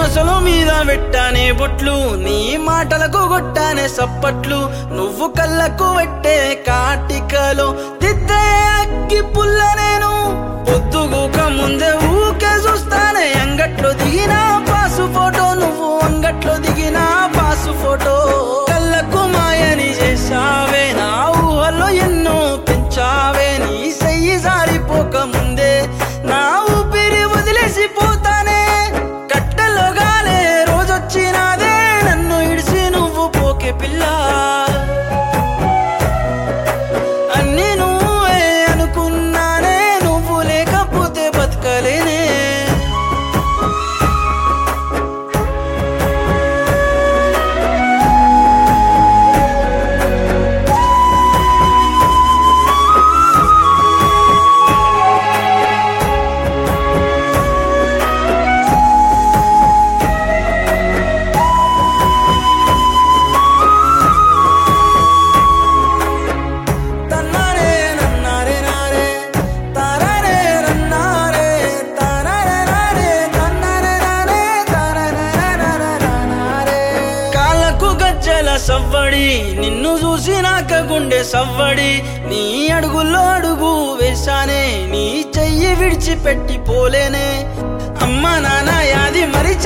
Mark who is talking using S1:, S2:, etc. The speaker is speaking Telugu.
S1: కొసలు మీద పెట్టానే బొట్లు నీ మాటలకు కొట్టానే సప్పట్లు నువ్వు కళ్ళకు పెట్టే కాటికలో తిత్తే అక్కి పుల్ల నేను పొద్దుగూక ముందే ఊకే చూస్తానే అంగట్లో దిగిన పాసు ఫోటో నువ్వు అంగట్లో దిగిన పాసు ఫోటో కళ్ళకు మాయని చేసావే నా ఊహల్లో ఎన్నో పెంచావే నీ చెయ్యి జారిపోక ముందే నా ఊపిరి వదిలేసిపోతానే కట్టెలో గాలే రోజొచ్చినాదే నన్ను ఇడిసి నువ్వు పోకే పిల్ల అన్ని నువ్వే అనుకున్నానే నువ్వు లేకపోతే బతకలేనే సవ్వడి నిన్ను చూసి నాక గుండె సవ్వడి నీ అడుగుల్లో అడుగు వేశానే నీ చెయ్యి విడిచిపెట్టి పోలేనే అమ్మ నాన్న యాది మరి